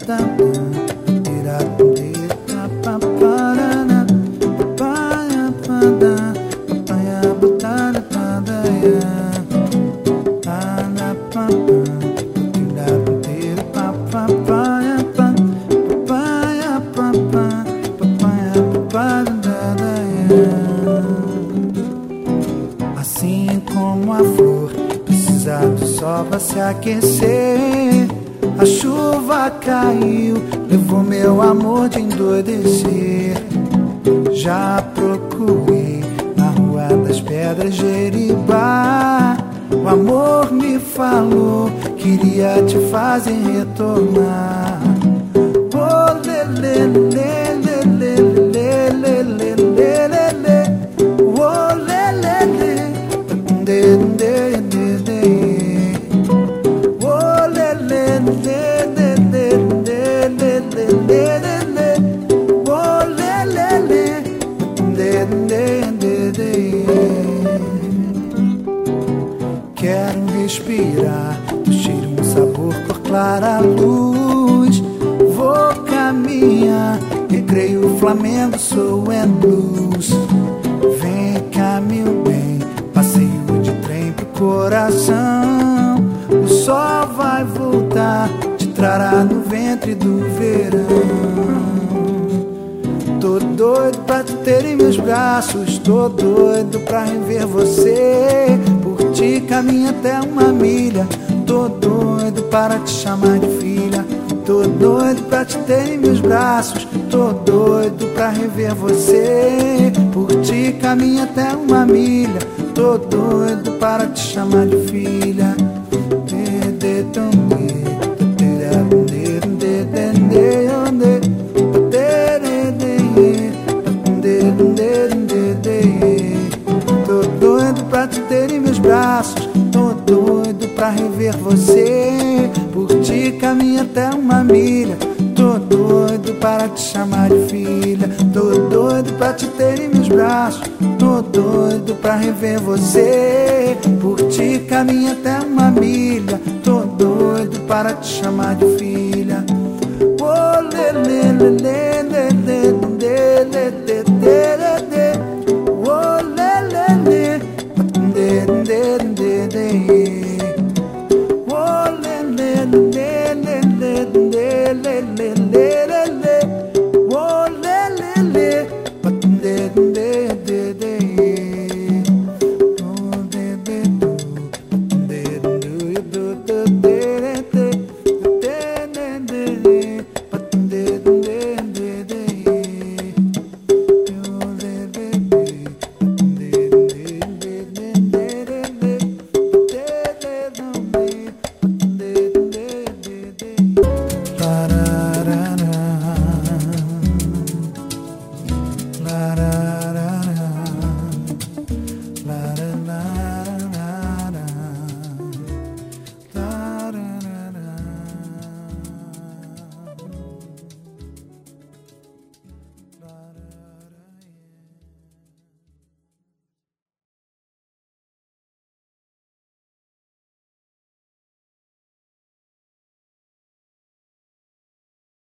Assim como a flor precisa do sol pra se aquecer, a chuva caiu, levou meu amor de endoidecer. Já procurei na Rua das Pedras, Jeribá, o amor me falou, queria te fazer retornar. Oh, lê, lê, lê, lê, lê, lê, lê, lê, lê, lê, lê. Oh, lê, lê, lê, dê, dê, dê, dê. Oh, lê, lê, lê, lê, lê, lê, lê, lê, lê, lê. Oh, lê, lê, lê, dê, dê, dê, dê. Quero respirar do cheiro, um sabor, cor clara, luz. Vou caminhar, recreio, Flamengo, soul and blues. Vem cá, meu bem, passeio de trem pro coração. O sol vai voltar, te trará no ventre do verão. Tô doido pra te ter em meus braços, tô doido pra rever você. Por ti caminho até uma milha, tô doido para te chamar de filha. Tô doido pra te ter em meus braços, tô doido pra rever você. Por ti caminho até uma milha, tô doido para te chamar de filha. Tô doido pra te ter em meus braços, tô doido pra rever você. Por ti caminho até uma milha, tô doido para te chamar de filha. Tô doido pra te ter em meus braços, tô doido pra rever você. Por ti caminho até uma milha, tô doido para te chamar de filha. Oh, lê, lê, lê, lê.